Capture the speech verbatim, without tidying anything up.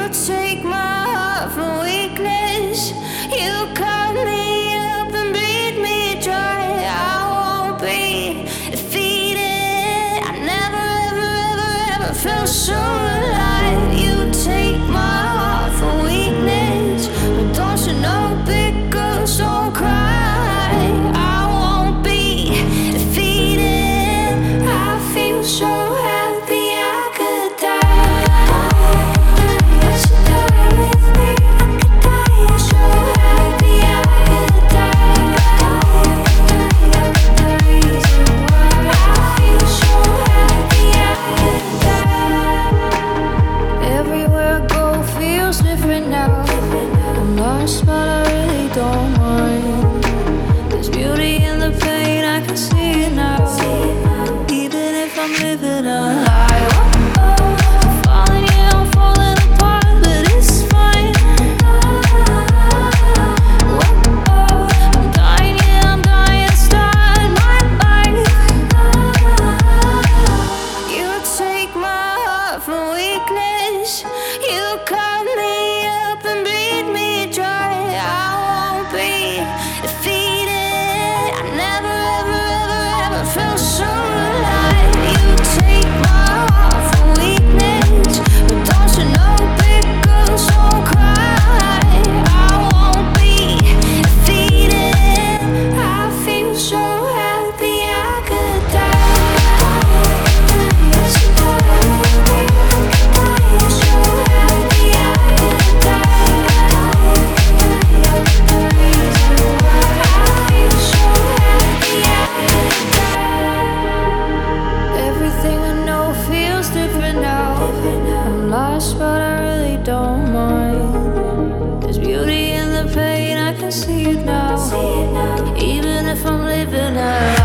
take my heart for weakness. You cut me up and bleed me dry. I won't be defeated. I never, ever, ever, ever felt so alive. You take my heart for weakness, but don't you know big girls don't cry. I won't be defeated. I feel so happy I could die. You should die with me. I could die. So happy I could die. I could die reason why. I feel so happy I could die. Everywhere I go feels different now. I'm lost, but I really don't mind. There's beauty in the pain, I can see it now. Even if I'm living a lie. I'm falling, yeah, I'm falling apart, but it's fine. I'm dying, yeah, I'm dying to start my life. You take my heart for weakness. You cut me up and bleed me dry. I won't be defeated. I never, ever, ever, ever felt so alive. You take my heart for weakness, but don't you know big girls don't cry. I won't be defeated. I feel so happy I could die. You should die with me. I could die. So happy I could die. I could die reason why. I feel so happy I could die. Everything I know feels different now. I'm lost, but I really don't mind. There's beauty in the pain, I can see it now. Even if I'm living out.